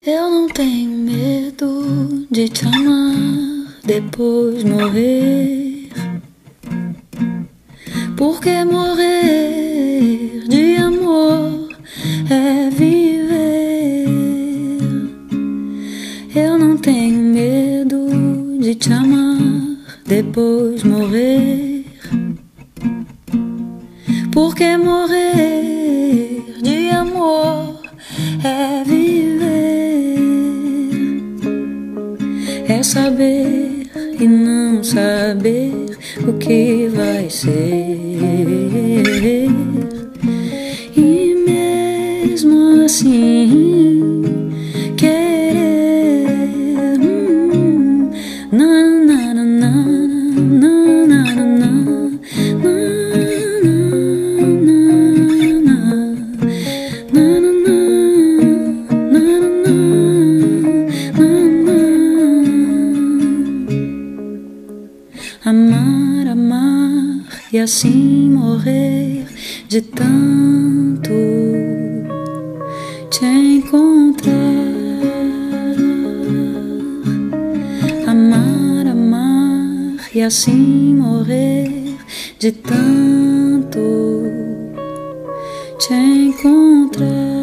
Eu não tenho medo de te amar, depois morrer. Porque morrer de amor é viver. Eu não tenho medo de te amar, depois morrer. Porque morrer de amor é viver. É saber e não saber o que vai ser. E mesmo assim querer. Na na na na na na na na. Amar, amar e assim morrer de tanto te encontrar. Amar, amar e assim morrer de tanto te encontrar.